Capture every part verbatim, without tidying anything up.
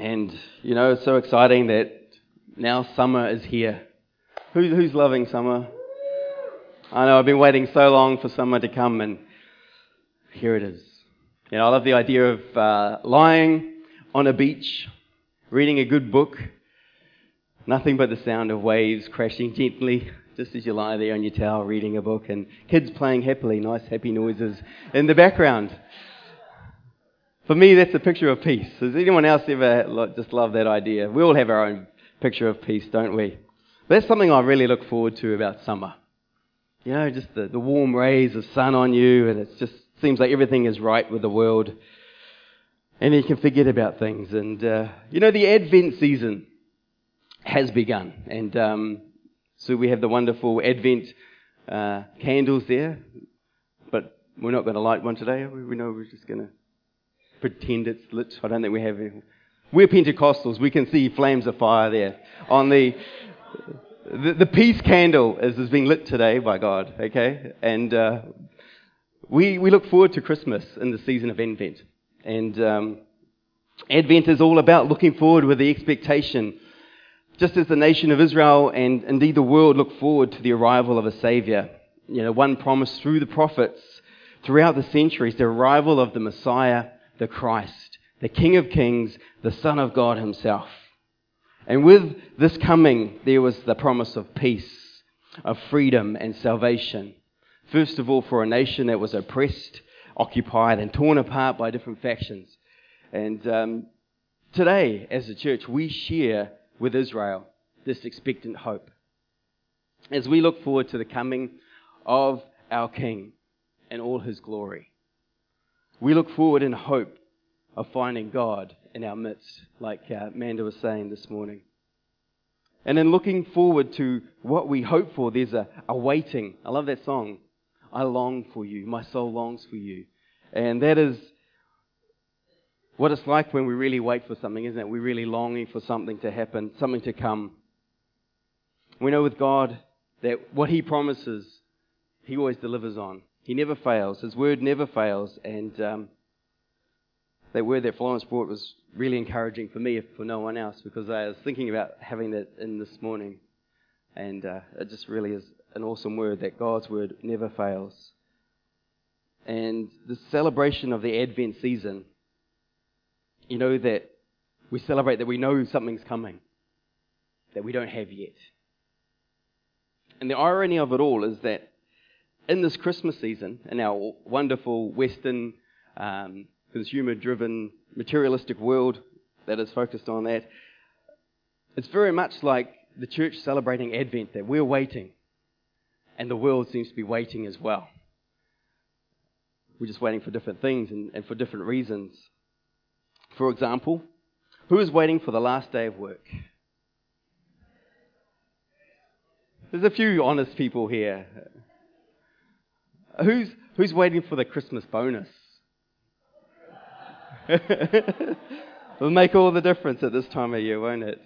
And, you know, it's so exciting that now summer is here. Who, who's loving summer? I know, I've been waiting so long for summer to come, and here it is. You know, I love the idea of uh, lying on a beach, reading a good book, nothing but the sound of waves crashing gently just as you lie there on your towel reading a book, and kids playing happily, nice happy noises in the background. For me, that's a picture of peace. Does anyone else ever just love that idea? We all have our own picture of peace, don't we? But that's something I really look forward to about summer. You know, just the, the warm rays of sun on you, and it just seems like everything is right with the world. And you can forget about things. And, uh, you know, the Advent season has begun. And um, so we have the wonderful Advent uh, candles there. But we're not going to light one today. We, we know we're just going to pretend it's lit. I don't think we have any. We're Pentecostals. We can see flames of fire there on the... The, the peace candle is, is being lit today by God, okay? And uh, we we look forward to Christmas in the season of Advent. And um, Advent is all about looking forward with the expectation, just as the nation of Israel and indeed the world look forward to the arrival of a Saviour. You know, one promised through the prophets throughout the centuries, the arrival of the Messiah, the Christ, the King of Kings, the Son of God himself. And with this coming, there was the promise of peace, of freedom and salvation. First of all, for a nation that was oppressed, occupied and torn apart by different factions. And um, today, as a church, we share with Israel this expectant hope. As we look forward to the coming of our King and all his glory. We look forward in hope of finding God in our midst, like uh, Amanda was saying this morning. And in looking forward to what we hope for, there's a, a waiting. I love that song. I long for you. My soul longs for you. And that is what it's like when we really wait for something, isn't it? We're really longing for something to happen, something to come. We know with God that what he promises, he always delivers on. He never fails. His word never fails. And um, that word that Florence brought was really encouraging for me, if for no one else, because I was thinking about having that in this morning. And uh, it just really is an awesome word, that God's word never fails. And the celebration of the Advent season, you know, that we celebrate that we know something's coming that we don't have yet. And the irony of it all is that in this Christmas season, in our wonderful Western um, consumer-driven, materialistic world that is focused on that, it's very much like the church celebrating Advent, that we're waiting, and the world seems to be waiting as well. We're just waiting for different things and, and for different reasons. For example, who is waiting for the last day of work? There's a few honest people here. Who's who's waiting for the Christmas bonus? It'll make all the difference at this time of year, won't it?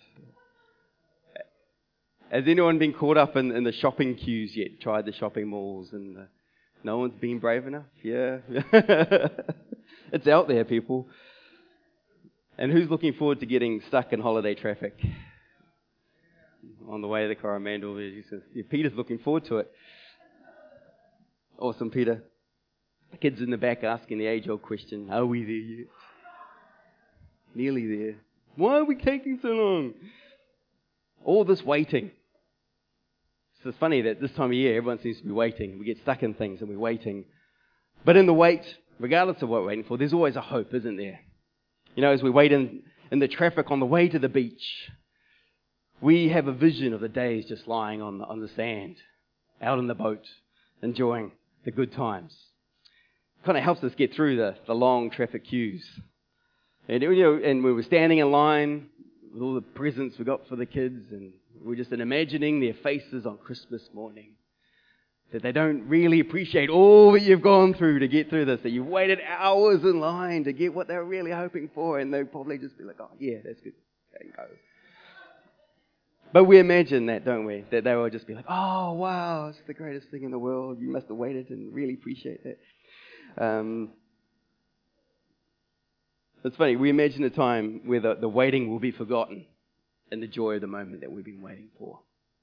Has anyone been caught up in, in the shopping queues yet? Tried the shopping malls and the, no one's been brave enough? Yeah. It's out there, people. And who's looking forward to getting stuck in holiday traffic? On the way to the Coromandel, yeah, Peter's looking forward to it. Awesome, Peter. The kids in the back asking the age-old question, are we there yet? Nearly there. Why are we taking so long? All this waiting. So it's funny that this time of year, everyone seems to be waiting. We get stuck in things and we're waiting. But in the wait, regardless of what we're waiting for, there's always a hope, isn't there? You know, as we wait in, in the traffic on the way to the beach, we have a vision of the days just lying on the, on the sand, out in the boat, enjoying the good times. Kind of helps us get through the, the long traffic queues. And, you know, and we were standing in line with all the presents we got for the kids, and we we're just imagining their faces on Christmas morning. That they don't really appreciate all that you've gone through to get through this, that you've waited hours in line to get what they were really hoping for, and they'll probably just be like, oh yeah, that's good. There you go. But we imagine that, don't we? That they will just be like, oh wow, it's the greatest thing in the world. You must have waited and really appreciate that. Um, It's funny, we imagine a time where the, the waiting will be forgotten and the joy of the moment that we've been waiting for.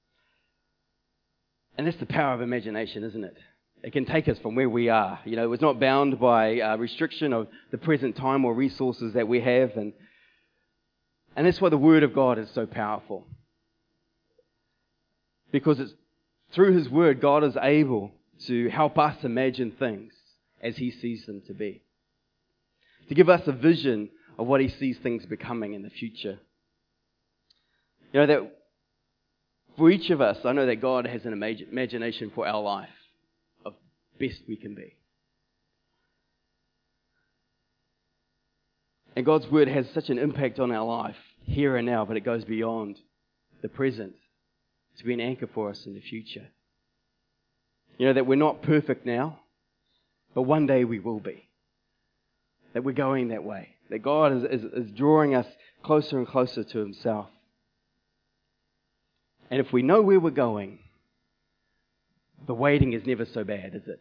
And that's the power of imagination, isn't it? It can take us from where we are. You know, it's not bound by uh, restriction of the present time or resources that we have. And, and that's why the Word of God is so powerful. Because it's through His Word, God is able to help us imagine things as He sees them to be. To give us a vision of what He sees things becoming in the future. You know, that for each of us, I know that God has an imag- imagination for our life of best we can be. And God's Word has such an impact on our life here and now, but it goes beyond the present to be an anchor for us in the future. You know, that we're not perfect now, but one day we will be. That we're going that way. That God is, is, is drawing us closer and closer to Himself. And if we know where we're going, the waiting is never so bad, is it?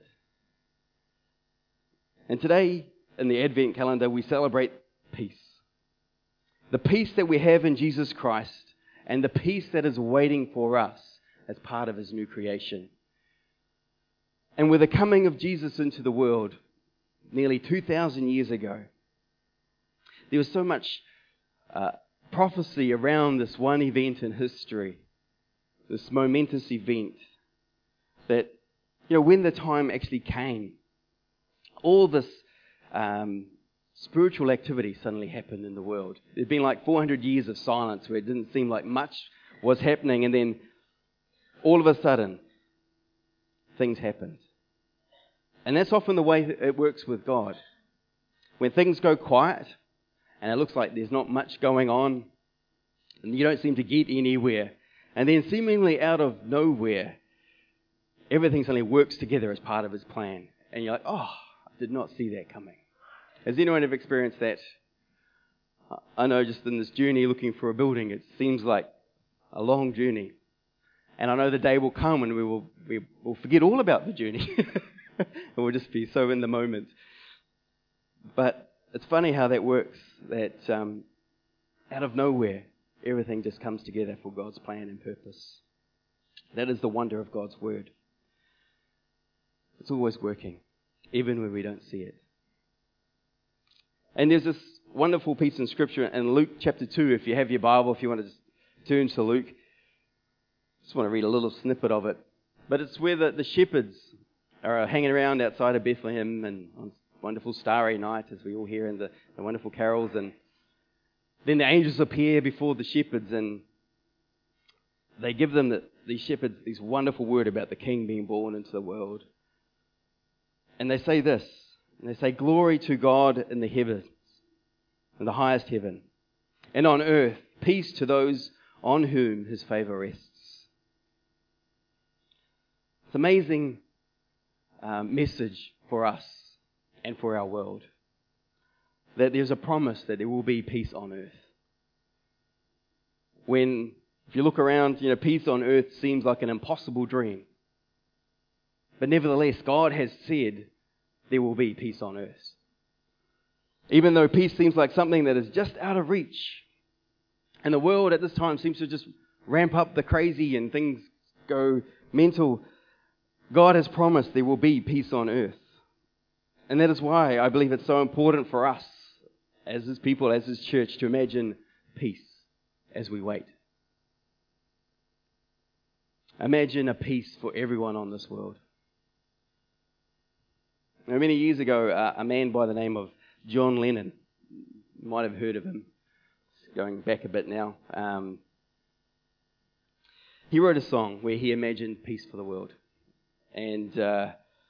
And today, in the Advent calendar, we celebrate peace. The peace that we have in Jesus Christ, and the peace that is waiting for us as part of His new creation. And with the coming of Jesus into the world, nearly two thousand years ago, there was so much uh, prophecy around this one event in history, this momentous event, that, you know, when the time actually came, all this um, spiritual activity suddenly happened in the world. There'd been like four hundred years of silence where it didn't seem like much was happening, and then all of a sudden, things happened. And that's often the way it works with God. When things go quiet, and it looks like there's not much going on, and you don't seem to get anywhere, and then seemingly out of nowhere, everything suddenly works together as part of His plan. And you're like, oh, I did not see that coming. Has anyone ever experienced that? I know just in this journey looking for a building, it seems like a long journey. And I know the day will come when we will we will forget all about the journey. And we'll just be so in the moment. But it's funny how that works, that um, out of nowhere, everything just comes together for God's plan and purpose. That is the wonder of God's Word. It's always working, even when we don't see it. And there's this wonderful piece in Scripture in Luke chapter two, if you have your Bible, if you want to just turn to Luke. I just want to read a little snippet of it. But it's where the, the shepherds are hanging around outside of Bethlehem and on a wonderful starry night, as we all hear in the, the wonderful carols. And then the angels appear before the shepherds, and they give them, the, these shepherds, this wonderful word about the King being born into the world. And they say this, and they say, "Glory to God in the heavens, in the highest heaven, and on earth, peace to those on whom His favour rests." It's an amazing um, message for us and for our world, that there's a promise that there will be peace on earth. When, if you look around, you know, peace on earth seems like an impossible dream. But nevertheless, God has said there will be peace on earth. Even though peace seems like something that is just out of reach, and the world at this time seems to just ramp up the crazy and things go mental, God has promised there will be peace on earth. And that is why I believe it's so important for us as His people, as His church, to imagine peace as we wait. Imagine a peace for everyone on this world. Now, many years ago, uh, a man by the name of John Lennon, you might have heard of him, going back a bit now, um, he wrote a song where he imagined peace for the world. And uh,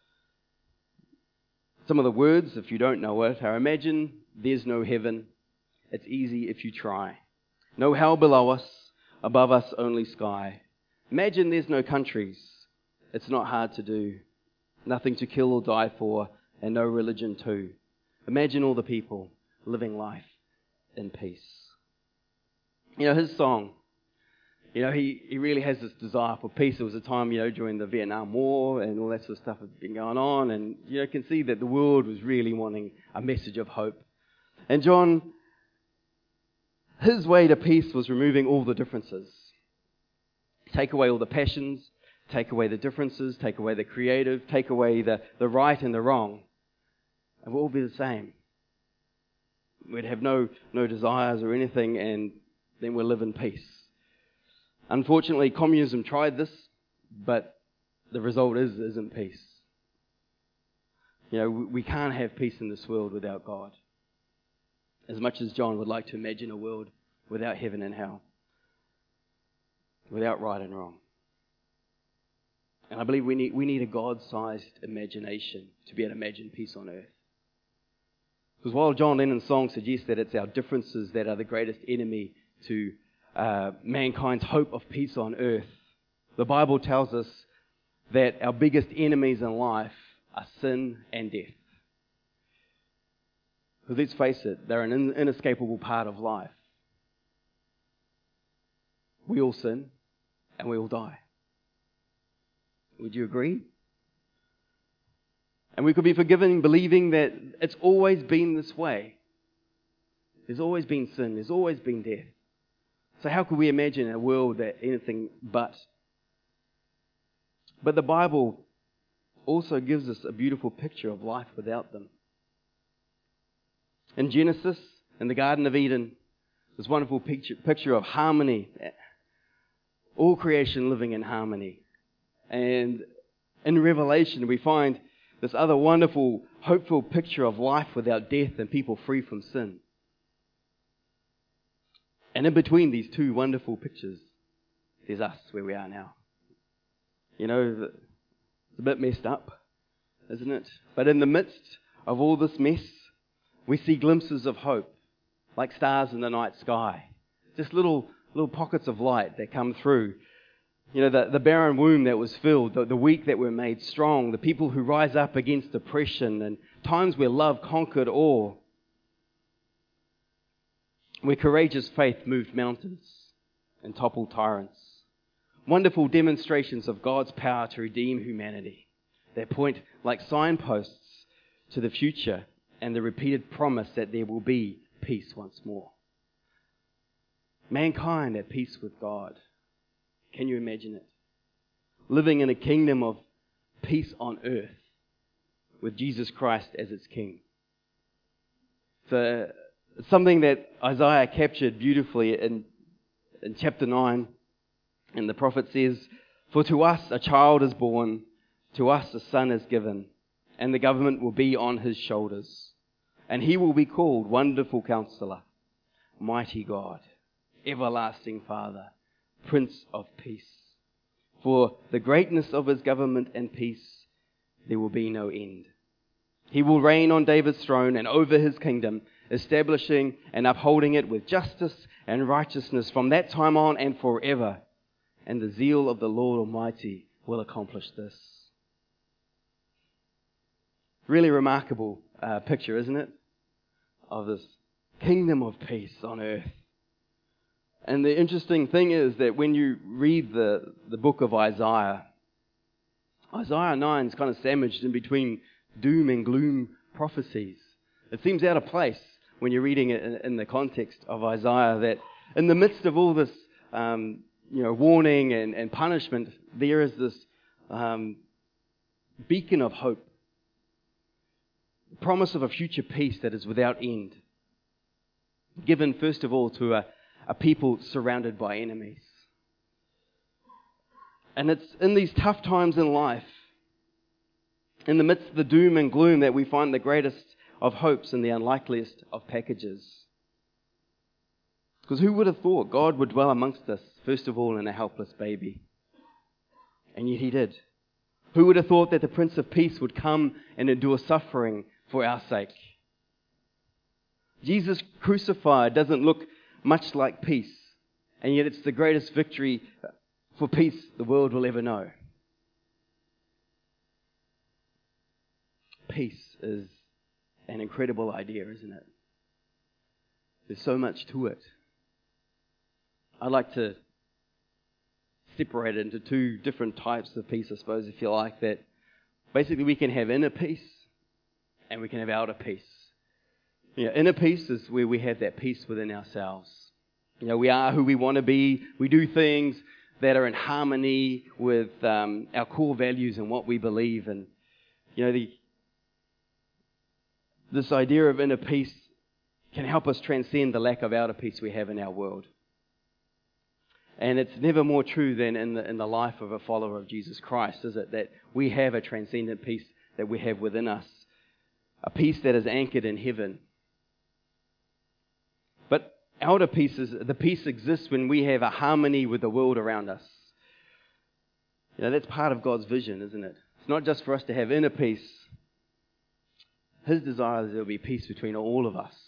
some of the words, if you don't know it, are: imagine there's no heaven, it's easy if you try. No hell below us, above us only sky. Imagine there's no countries, it's not hard to do. Nothing to kill or die for, and no religion too. Imagine all the people living life in peace. You know, his song, you know, he, he really has this desire for peace. It was a time, you know, during the Vietnam War and all that sort of stuff had been going on, and you know, you can see that the world was really wanting a message of hope. And John, his way to peace was removing all the differences. Take away all the passions, take away the differences, take away the creative, take away the, the right and the wrong. And we'll all be the same. We'd have no, no desires or anything, and then we'll live in peace. Unfortunately, communism tried this, but the result is isn't peace. You know, we can't have peace in this world without God. As much as John would like to imagine a world without heaven and hell, without right and wrong. And I believe we need we need a God-sized imagination to be able to imagine peace on earth. Because while John Lennon's song suggests that it's our differences that are the greatest enemy to uh, mankind's hope of peace on earth, the Bible tells us that our biggest enemies in life are sin and death. Because let's face it, they're an in- inescapable part of life. We all sin and we all die. Would you agree? And we could be forgiven believing that it's always been this way. There's always been sin. There's always been death. So how could we imagine a world that anything but? But the Bible also gives us a beautiful picture of life without them. In Genesis, in the Garden of Eden, this wonderful picture, picture of harmony. All creation living in harmony. And in Revelation, we find this other wonderful, hopeful picture of life without death and people free from sin. And in between these two wonderful pictures, there's us where we are now. You know, it's a bit messed up, isn't it? But in the midst of all this mess, we see glimpses of hope, like stars in the night sky. Just little little pockets of light that come through. You know, the, the barren womb that was filled, the, the weak that were made strong, the people who rise up against oppression, and times where love conquered all. Where courageous faith moved mountains and toppled tyrants. Wonderful demonstrations of God's power to redeem humanity. They point like signposts to the future and the repeated promise that there will be peace once more. Mankind at peace with God. Can you imagine it? Living in a kingdom of peace on earth with Jesus Christ as its king. So, something that Isaiah captured beautifully in, in chapter nine. And the prophet says, "For to us a child is born, to us a son is given, and the government will be on his shoulders. And he will be called Wonderful Counselor, Mighty God, Everlasting Father, Prince of Peace. For the greatness of his government and peace, there will be no end. He will reign on David's throne and over his kingdom, establishing and upholding it with justice and righteousness from that time on and forever. And the zeal of the Lord Almighty will accomplish this." Really remarkable uh, picture, isn't it? Of this kingdom of peace on earth. And the interesting thing is that when you read the, the book of Isaiah, Isaiah nine is kind of sandwiched in between doom and gloom prophecies. It seems out of place when you're reading it in, in the context of Isaiah, that in the midst of all this um, you know, warning and, and punishment, there is this um, beacon of hope. The promise of a future peace that is without end. Given first of all to a, a people surrounded by enemies. And it's in these tough times in life, in the midst of the doom and gloom, that we find the greatest of hopes in the unlikeliest of packages. Because who would have thought God would dwell amongst us, first of all, in a helpless baby? And yet he did. Who would have thought that the Prince of Peace would come and endure suffering for our sake? Jesus crucified doesn't look much like peace, and yet it's the greatest victory for peace the world will ever know. Peace is an incredible idea, isn't it? There's so much to it. I'd like to separate it into two different types of peace, I suppose, if you like, that basically we can have inner peace and we can have outer peace. Yeah, inner peace is where we have that peace within ourselves. You know, we are who we want to be. We do things that are in harmony with um, our core values and what we believe. And, you know, the, this idea of inner peace can help us transcend the lack of outer peace we have in our world. And it's never more true than in the, in the life of a follower of Jesus Christ, is it? That we have a transcendent peace that we have within us. A peace that is anchored in heaven. But outer peace, is, the peace exists when we have a harmony with the world around us. You know, that's part of God's vision, isn't it? It's not just for us to have inner peace. His desire is there will be peace between all of us.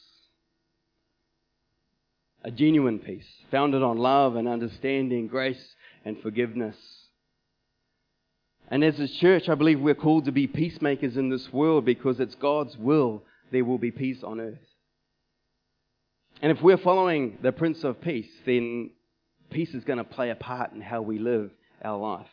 A genuine peace, founded on love and understanding, grace and forgiveness. And as a church, I believe we're called to be peacemakers in this world because it's God's will there will be peace on earth. And if we're following the Prince of Peace, then peace is going to play a part in how we live our life.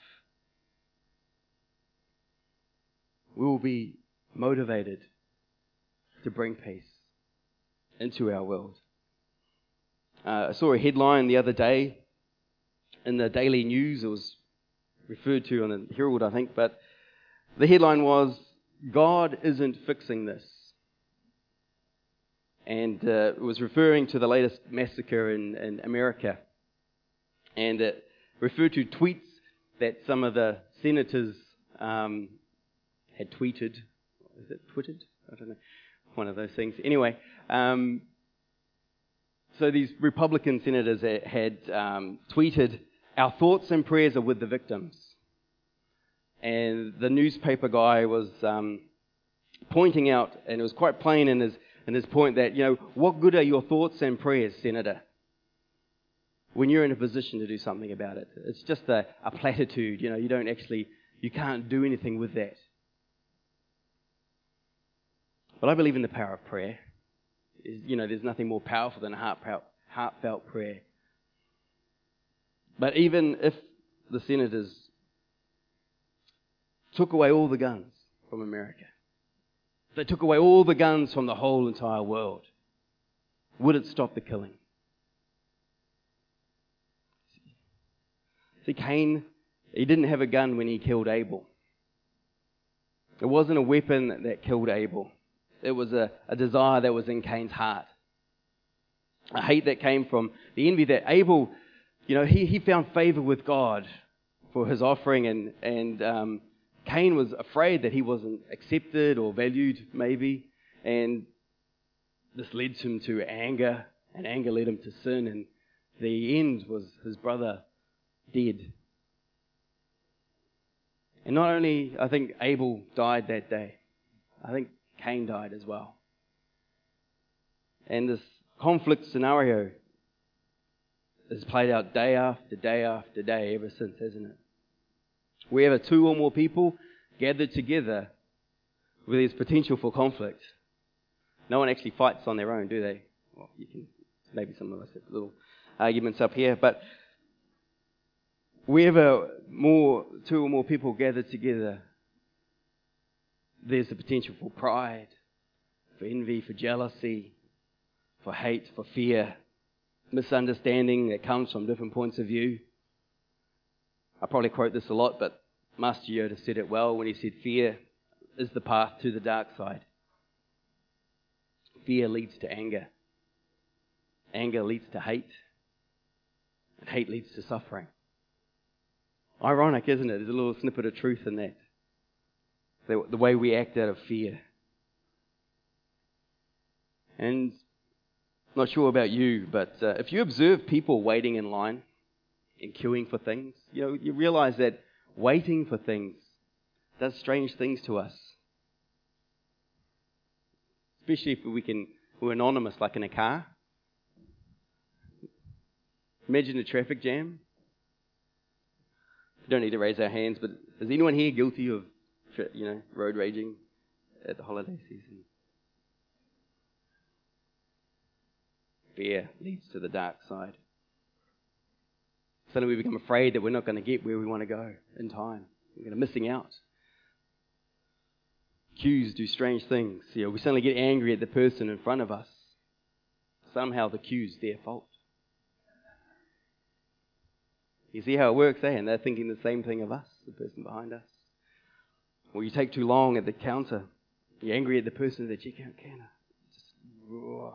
We will be motivated to bring peace into our world. Uh, I saw a headline the other day in the Daily News. It was referred to on the Herald, I think, but the headline was, "God isn't fixing this." And uh, it was referring to the latest massacre in, in America. And it referred to tweets that some of the senators um, had tweeted. Is it twittered? I don't know. One of those things. Anyway, um, so these Republican senators had um, tweeted, "Our thoughts and prayers are with the victims." And the newspaper guy was um, pointing out, and it was quite plain in his in his point that, you know, what good are your thoughts and prayers, Senator, when you're in a position to do something about it? It's just a, a platitude, you know, you don't actually, you can't do anything with that. But I believe in the power of prayer. You know, there's nothing more powerful than a heartfelt, heartfelt prayer. But even if the senators took away all the guns from America, they took away all the guns from the whole entire world, would it stop the killing? See, Cain, he didn't have a gun when he killed Abel. It wasn't a weapon that killed Abel. It was a, a desire that was in Cain's heart. A hate that came from the envy that Abel, you know, he, he found favor with God for his offering, and, and um, Cain was afraid that he wasn't accepted or valued, maybe, and this led him to anger, and anger led him to sin, and the end was his brother dead. And not only, I think, Abel died that day, I think Cain died as well. And this conflict scenario has played out day after day after day ever since, hasn't it? Wherever two or more people gathered together where there's potential for conflict, no one actually fights on their own, do they? Well, you can, maybe some of us have little arguments up here, but wherever more, two or more people gather together, there's the potential for pride, for envy, for jealousy, for hate, for fear, misunderstanding that comes from different points of view. I probably quote this a lot, but Master Yoda said it well when he said, "Fear is the path to the dark side." Fear leads to anger. Anger leads to hate. And hate leads to suffering. Ironic, isn't it? There's a little snippet of truth in that. The, the way we act out of fear. And I'm not sure about you, but uh, if you observe people waiting in line and queuing for things, you know, you realize that waiting for things does strange things to us. Especially if we can, we're anonymous, like in a car. Imagine a traffic jam. We don't need to raise our hands, but is anyone here guilty of, you know, road raging at the holiday season? Fear leads to the dark side. Suddenly we become afraid that we're not going to get where we want to go in time. We're going to missing out. Cues do strange things. You know, we suddenly get angry at the person in front of us. Somehow the cue's their fault. You see how it works, eh? And they're thinking the same thing of us, the person behind us. Or you take too long at the counter. You're angry at the person at the checkout counter. Just, oh.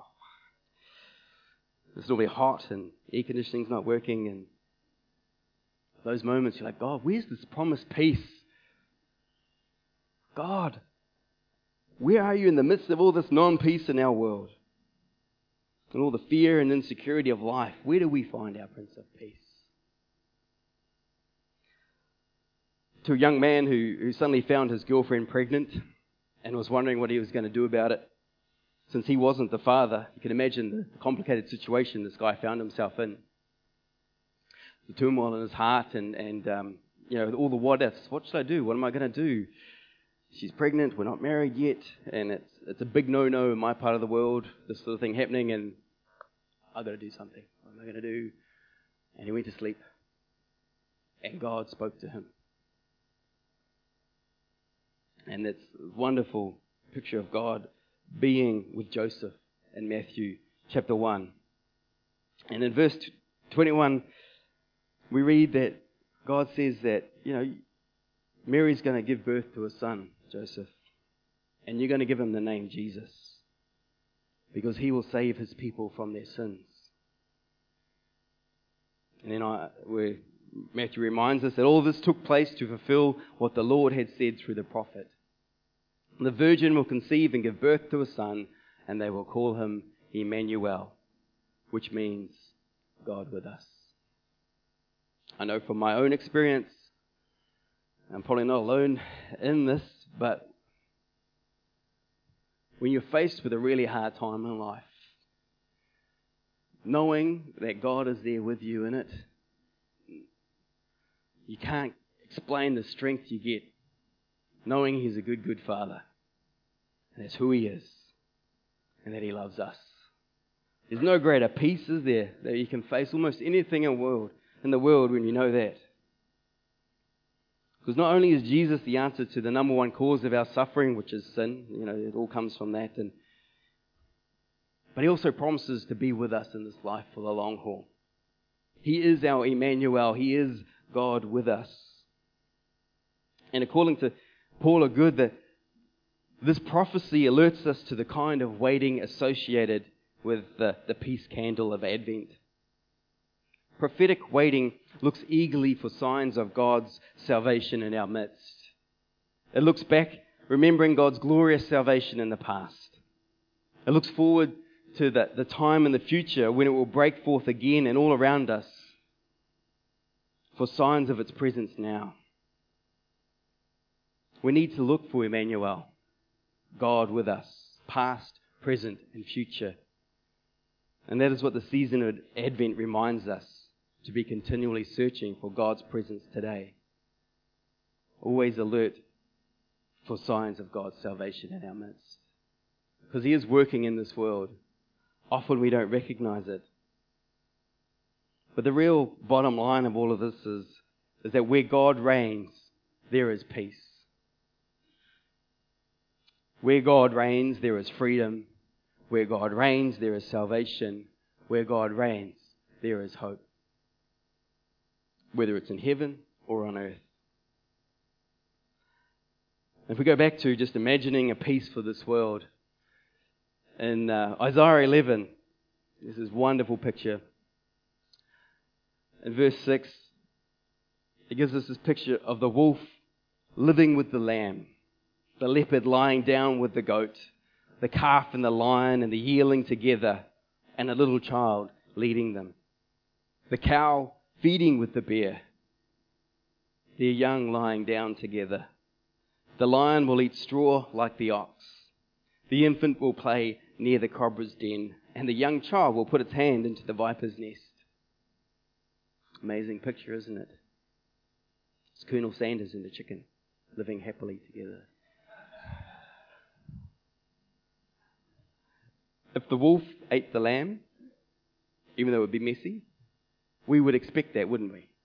It's normally hot and air conditioning's not working, and those moments you're like, God, where's this promised peace? God, where are you in the midst of all this non-peace in our world? And all the fear and insecurity of life, where do we find our Prince of Peace? To a young man who, who suddenly found his girlfriend pregnant and was wondering what he was going to do about it. Since he wasn't the father, you can imagine the complicated situation this guy found himself in. The turmoil in his heart and, and um, you know, all the what ifs. What should I do? What am I going to do? She's pregnant, we're not married yet, and it's it's a big no-no in my part of the world, this sort of thing happening, and I've got to do something. What am I going to do? And he went to sleep, and God spoke to him. And it's a wonderful picture of God being with Joseph in Matthew chapter one. And in verse twenty-one, we read that God says that, you know, Mary's going to give birth to a son, Joseph, and you're going to give him the name Jesus, because he will save his people from their sins. And then I, where Matthew reminds us that all this took place to fulfill what the Lord had said through the prophet. The virgin will conceive and give birth to a son, and they will call him Emmanuel, which means God with us. I know from my own experience, I'm probably not alone in this, but when you're faced with a really hard time in life, knowing that God is there with you in it, you can't explain the strength you get knowing He's a good, good Father. And that's who He is. And that He loves us. There's no greater peace, is there, that you can face almost anything in the world, in the world when you know that. Because not only is Jesus the answer to the number one cause of our suffering, which is sin, you know, it all comes from that, and but He also promises to be with us in this life for the long haul. He is our Emmanuel. He is God with us. And according to Paul O'Good, that this prophecy alerts us to the kind of waiting associated with the, the peace candle of Advent. Prophetic waiting looks eagerly for signs of God's salvation in our midst. It looks back, remembering God's glorious salvation in the past. It looks forward to the, the time in the future when it will break forth again and all around us for signs of its presence now. We need to look for Emmanuel, God with us, past, present, and future. And that is what the season of Advent reminds us, to be continually searching for God's presence today. Always alert for signs of God's salvation in our midst. Because He is working in this world. Often we don't recognize it. But the real bottom line of all of this is, is that where God reigns, there is peace. Where God reigns, there is freedom. Where God reigns, there is salvation. Where God reigns, there is hope. Whether it's in heaven or on earth. If we go back to just imagining a peace for this world, in uh, Isaiah eleven, there's this wonderful picture. In verse six, it gives us this picture of the wolf living with the lamb, the leopard lying down with the goat, the calf and the lion and the yearling together, and a little child leading them. The cow feeding with the bear, their young lying down together. The lion will eat straw like the ox. The infant will play near the cobra's den, and the young child will put its hand into the viper's nest. Amazing picture, isn't it? It's Colonel Sanders and the chicken living happily together. If the wolf ate the lamb, even though it would be messy, we would expect that, wouldn't we?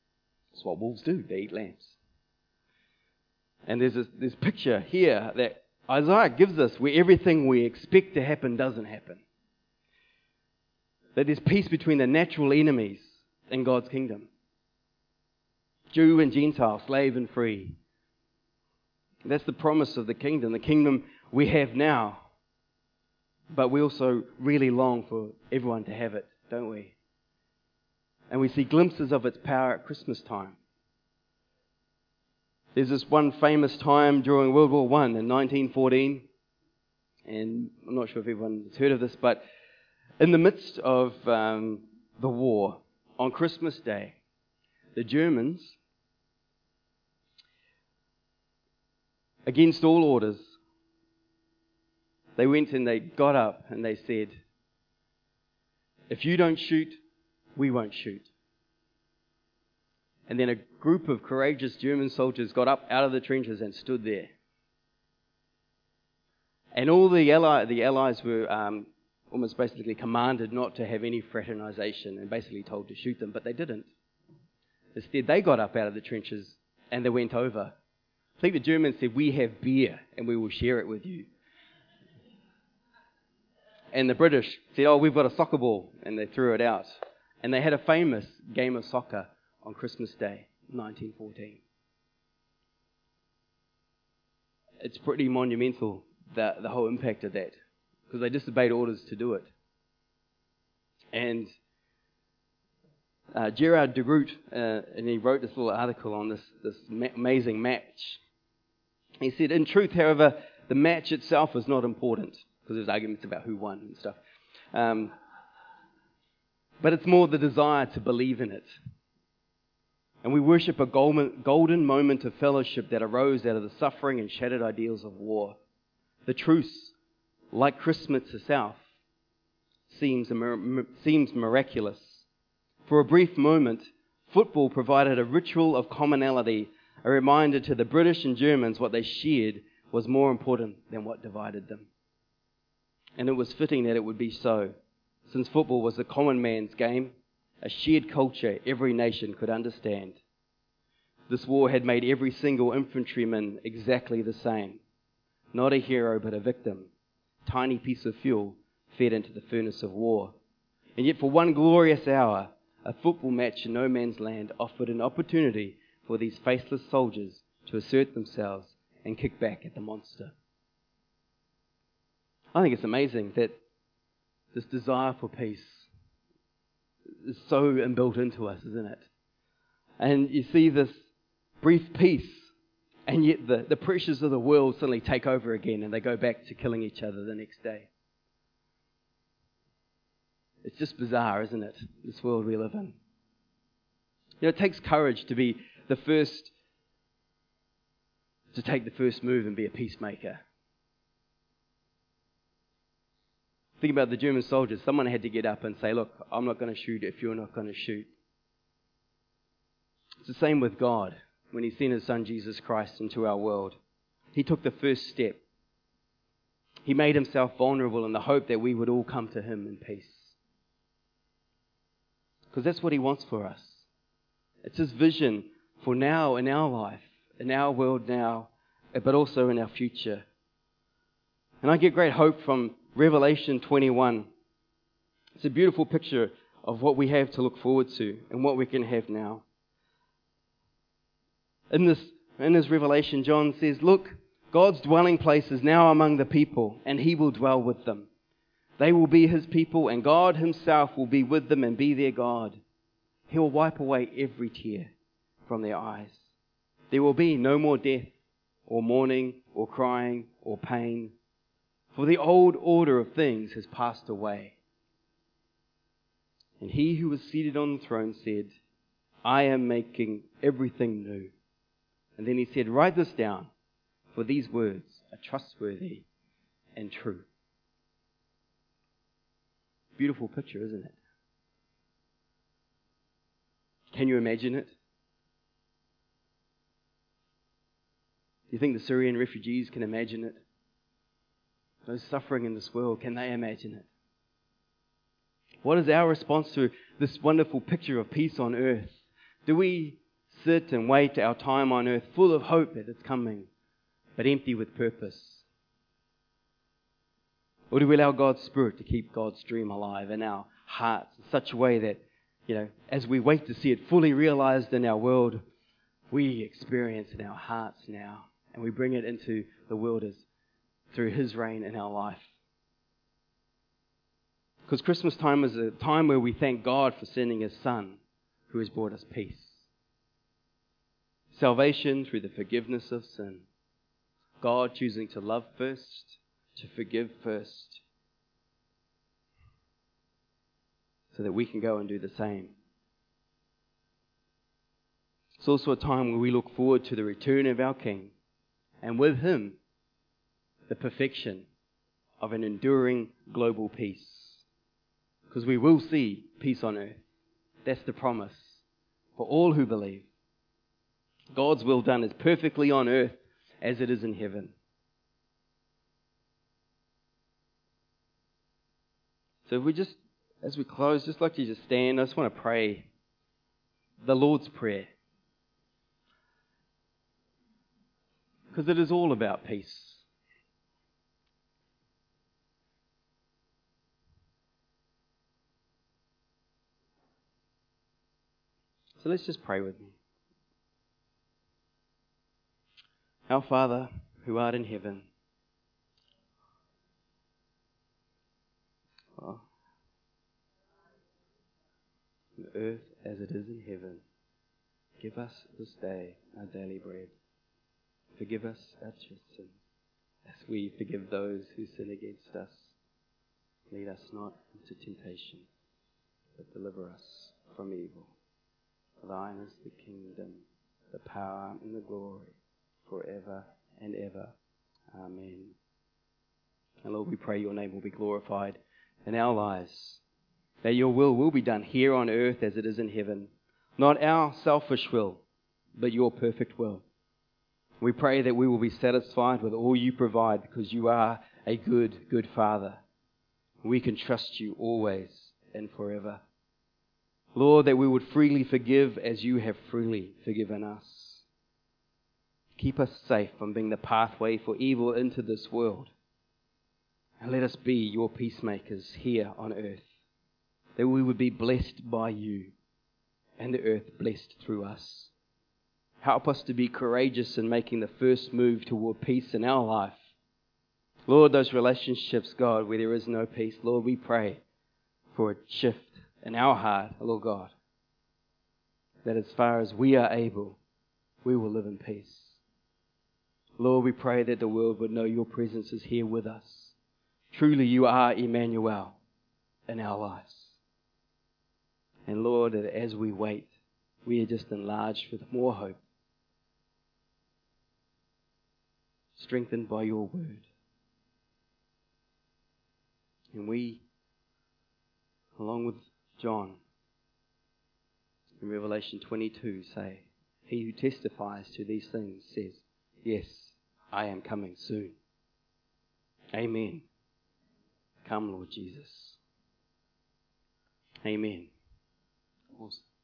That's what wolves do. They eat lambs. And there's this, this picture here that Isaiah gives us where everything we expect to happen doesn't happen. That there's peace between the natural enemies in God's kingdom. Jew and Gentile, slave and free. That's the promise of the kingdom, the kingdom we have now. But we also really long for everyone to have it, don't we? And we see glimpses of its power at Christmas time. There's this one famous time during World War One in nineteen fourteen, and I'm not sure if everyone's heard of this, but in the midst of um, the war, on Christmas Day, the Germans, against all orders, they went and they got up and they said, if you don't shoot, we won't shoot. And then a group of courageous German soldiers got up out of the trenches and stood there. And all the, ally, the allies were um, almost basically commanded not to have any fraternization and basically told to shoot them, but they didn't. Instead, they got up out of the trenches and they went over. I think the Germans said, we have beer and we will share it with you. And the British said, oh, we've got a soccer ball, and they threw it out. And they had a famous game of soccer on Christmas Day, nineteen fourteen. It's pretty monumental, the, the whole impact of that, because they disobeyed orders to do it. And uh, Gerard de Groot, uh, and he wrote this little article on this, this ma- amazing match. He said, in truth, however, the match itself was not important, because there's arguments about who won and stuff. Um, but it's more the desire to believe in it. And we worship a golden, golden moment of fellowship that arose out of the suffering and shattered ideals of war. The truce, like Christmas itself, seems, seems miraculous. For a brief moment, football provided a ritual of commonality, a reminder to the British and Germans what they shared was more important than what divided them. And it was fitting that it would be so, since football was the common man's game, a shared culture every nation could understand. This war had made every single infantryman exactly the same. Not a hero, but a victim. Tiny piece of fuel fed into the furnace of war. And yet for one glorious hour, a football match in no man's land offered an opportunity for these faceless soldiers to assert themselves and kick back at the monster. I think it's amazing that this desire for peace is so inbuilt into us, isn't it? And you see this brief peace, and yet the, the pressures of the world suddenly take over again and they go back to killing each other the next day. It's just bizarre, isn't it, this world we live in? You know, it takes courage to be the first, to take the first move and be a peacemaker. Think about the German soldiers. Someone had to get up and say, look, I'm not going to shoot if you're not going to shoot. It's the same with God when He sent His Son Jesus Christ into our world. He took the first step. He made Himself vulnerable in the hope that we would all come to Him in peace. Because that's what He wants for us. It's His vision for now in our life, in our world now, but also in our future. And I get great hope from Revelation twenty-one. It's a beautiful picture of what we have to look forward to and what we can have now. In this, in this revelation, John says, look, God's dwelling place is now among the people, and He will dwell with them. They will be His people, and God Himself will be with them and be their God. He will wipe away every tear from their eyes. There will be no more death, or mourning, or crying, or pain, for the old order of things has passed away. And He who was seated on the throne said, I am making everything new. And then He said, write this down, for these words are trustworthy and true. Beautiful picture, isn't it? Can you imagine it? Do you think the Syrian refugees can imagine it? Those suffering in this world, can they imagine it? What is our response to this wonderful picture of peace on earth? Do we sit and wait our time on earth full of hope that it's coming, but empty with purpose? Or do we allow God's Spirit to keep God's dream alive in our hearts in such a way that, you know, as we wait to see it fully realized in our world, we experience in our hearts now, and we bring it into the world as through His reign in our life. Because Christmas time is a time where we thank God for sending His Son, who has brought us peace. Salvation through the forgiveness of sin. God choosing to love first, to forgive first, so that we can go and do the same. It's also a time where we look forward to the return of our King, and with Him, the perfection of an enduring global peace. Because we will see peace on earth. That's the promise for all who believe. God's will done is perfectly on earth as it is in heaven. So if we just, as we close, just like you just stand, I just want to pray the Lord's Prayer. Because it is all about peace. So let's just pray with me. Our Father, who art in heaven, oh, on earth as it is in heaven, give us this day our daily bread. Forgive us our trespasses, as we forgive those who sin against us. Lead us not into temptation, but deliver us from evil. For thine is the kingdom, the power, and the glory, forever and ever. Amen. And Lord, we pray your name will be glorified in our lives, that your will will be done here on earth as it is in heaven. Not our selfish will, but your perfect will. We pray that we will be satisfied with all you provide, because you are a good, good Father. We can trust you always and forever. Lord, that we would freely forgive as you have freely forgiven us. Keep us safe from being the pathway for evil into this world. And let us be your peacemakers here on earth, that we would be blessed by you and the earth blessed through us. Help us to be courageous in making the first move toward peace in our life. Lord, those relationships, God, where there is no peace, Lord, we pray for a shift in our heart, Lord God, that as far as we are able, we will live in peace. Lord, we pray that the world would know your presence is here with us. Truly, you are Emmanuel in our lives. And Lord, that as we wait, we are just enlarged with more hope, strengthened by your word. And we, along with John, in Revelation twenty-two, say, he who testifies to these things says, yes, I am coming soon. Amen. Come, Lord Jesus. Amen. Awesome.